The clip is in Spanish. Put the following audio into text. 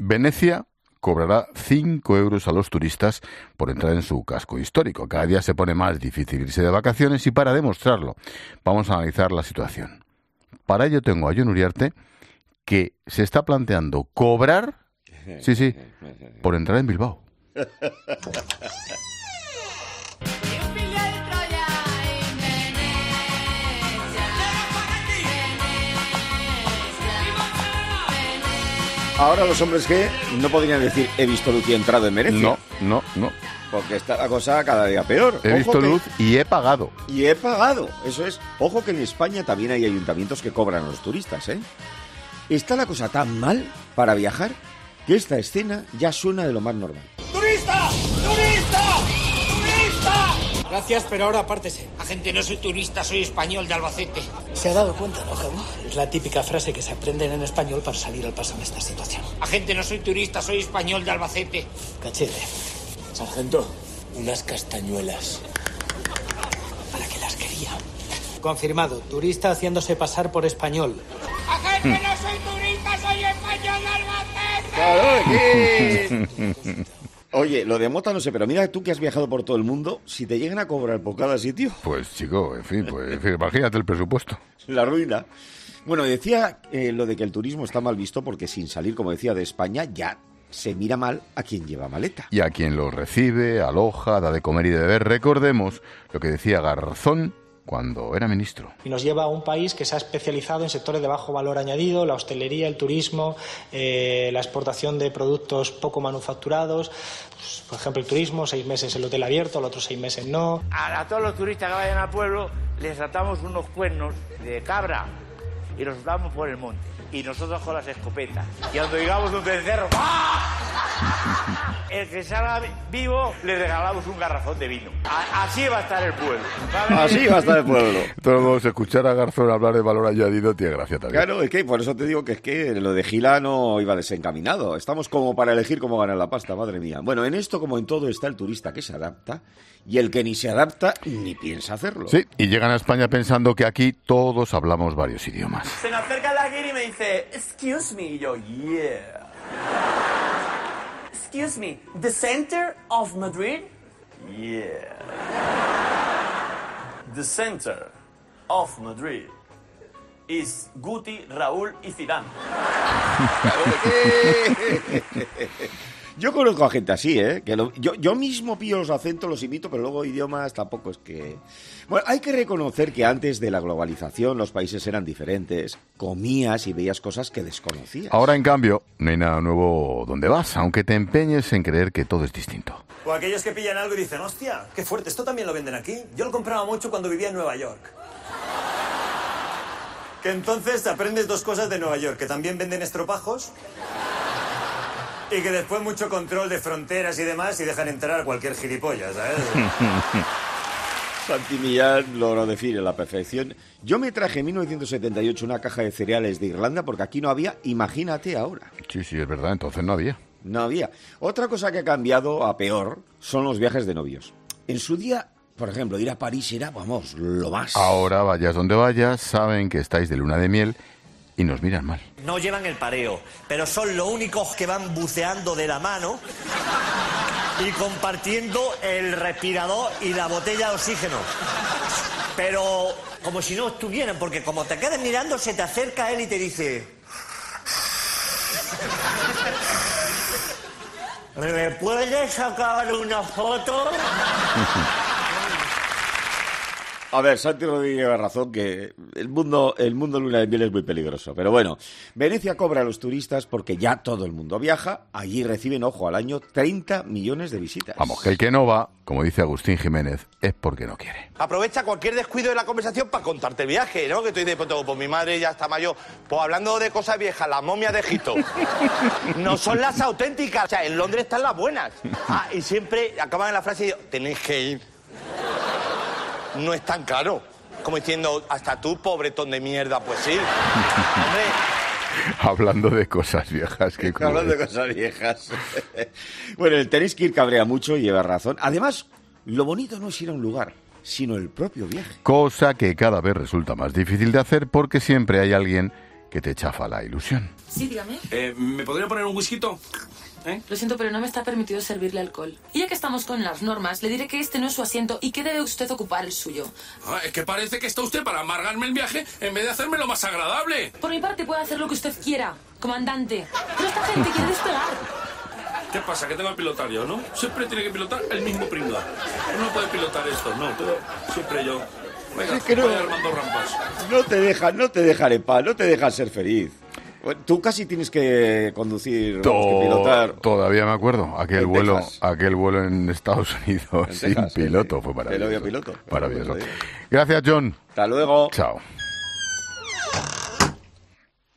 Venecia cobrará 5 euros a los turistas por entrar en su casco histórico. Cada día se pone más difícil irse de vacaciones y para demostrarlo vamos a analizar la situación. Para ello tengo a Jon Uriarte, que se está planteando cobrar, sí, por entrar en Bilbao. Ahora los hombres que no podrían decir he visto luz y he entrado en Venecia. No. Porque está la cosa cada día peor. He visto luz y he pagado. Y he pagado, eso es. Ojo que en España también hay ayuntamientos que cobran a los turistas, ¿eh? Está la cosa tan mal para viajar que esta escena ya suena de lo más normal. ¡Turista! ¡Turista! ¡Turista! Gracias, pero ahora apártese. Agente, no soy turista, soy español de Albacete. ¿Se ha dado cuenta, no, Javi? Es la típica frase que se aprenden en español para salir al paso en esta situación. Agente, no soy turista, soy español de Albacete. Cachete. Sargento, unas castañuelas. ¿Para qué las quería? Confirmado, turista haciéndose pasar por español. Agente, no soy turista, soy español de Albacete. ¡Claro! Oye, lo de mota no sé, pero mira tú que has viajado por todo el mundo, si te llegan a cobrar por cada sitio... Pues chico, en fin, imagínate el presupuesto. La ruina. Bueno, decía lo de que el turismo está mal visto porque sin salir, como decía, de España, ya se mira mal a quien lleva maleta. Y a quien lo recibe, aloja, da de comer y de beber. Recordemos lo que decía Garzón cuando era ministro. Y nos lleva a un país que se ha especializado en sectores de bajo valor añadido, la hostelería, el turismo, la exportación de productos poco manufacturados. Pues, por ejemplo, el turismo, 6 meses el hotel abierto, los otros 6 meses no. A todos los turistas que vayan al pueblo les atamos unos cuernos de cabra y los damos por el monte. Y nosotros con las escopetas. Y cuando llegamos a un cencerro, ¡ah! El que salga vivo le regalamos un garrafón de vino. Así va a estar el pueblo. Así va a estar el pueblo. Todos escuchar a Garzón hablar de valor añadido tiene gracia también. Claro, es que por eso te digo que es que lo de Gila no iba desencaminado. Estamos como para elegir cómo ganar la pasta, madre mía. Bueno, en esto como en todo está el turista que se adapta y el que ni se adapta ni piensa hacerlo. Sí, y llegan a España pensando que aquí todos hablamos varios idiomas. Se me acerca la guiri y me dice, excuse me, y yo, yeah. Excuse me, the center of Madrid? Yeah. The center of Madrid is Guti, Raúl y Zidane. Yo conozco a gente así, ¿eh? Que yo mismo pillo los acentos, los imito, pero luego idiomas tampoco es que... Bueno, hay que reconocer que antes de la globalización los países eran diferentes, comías y veías cosas que desconocías. Ahora, en cambio, no hay nada nuevo donde vas, aunque te empeñes en creer que todo es distinto. O aquellos que pillan algo y dicen, hostia, qué fuerte, esto también lo venden aquí. Yo lo compraba mucho cuando vivía en Nueva York. Que entonces aprendes 2 cosas de Nueva York, que también venden estropajos... Y que después mucho control de fronteras y demás y dejan entrar a cualquier gilipollas, ¿sabes? Santi Millán lo define a la perfección. Yo me traje en 1978 una caja de cereales de Irlanda porque aquí no había, imagínate ahora. Sí, es verdad, entonces no había. No había. Otra cosa que ha cambiado a peor son los viajes de novios. En su día, por ejemplo, ir a París era, vamos, lo más. Ahora, vayas donde vayas, saben que estáis de luna de miel y nos miran mal. No llevan el pareo, pero son los únicos que van buceando de la mano y compartiendo el respirador y la botella de oxígeno. Pero como si no estuvieran, porque como te quedes mirando, se te acerca él y te dice... ¿Me puedes sacar una foto? A ver, Santi Rodríguez lleva razón que el mundo luna de miel es muy peligroso. Pero bueno, Venecia cobra a los turistas porque ya todo el mundo viaja. Allí reciben, ojo, al año 30 millones de visitas. Vamos, que el que no va, como dice Agustín Jiménez, es porque no quiere. Aprovecha cualquier descuido de la conversación para contarte el viaje, ¿no? Que tú dices, pues mi madre ya está mayor. Pues hablando de cosas viejas, las momias de Egipto. No son las auténticas. O sea, en Londres están las buenas. Y siempre acaban en la frase, tenéis que ir. No es tan caro. Como diciendo, hasta tú, pobretón de mierda, pues sí. Hombre. Hablando de cosas viejas. Hablando de cosas viejas. Bueno, el tenéis que ir cabrea mucho y lleva razón. Además, lo bonito no es ir a un lugar, sino el propio viaje. Cosa que cada vez resulta más difícil de hacer porque siempre hay alguien que te chafa la ilusión. Sí, dígame. ¿Me podría poner un whisky? Lo siento, pero no me está permitido servirle alcohol. Y ya que estamos con las normas, le diré que este no es su asiento y que debe usted ocupar el suyo. Es que parece que está usted para amargarme el viaje en vez de hacérmelo más agradable. Por mi parte puede hacer lo que usted quiera, comandante. Pero esta gente quiere despegar. ¿Qué pasa? Que tengo el pilotario, ¿no? Siempre tiene que pilotar el mismo pringao. No puede pilotar esto, no, pero siempre yo. Venga, es que no, vaya Armando Rampas. No te dejan en paz, no te dejan ser feliz. Tú casi tienes que conducir, que pilotar. Todavía me acuerdo, aquel vuelo en Estados Unidos sin piloto fue maravilloso. Piloto. Maravilloso. Gracias, John. Hasta luego. Chao.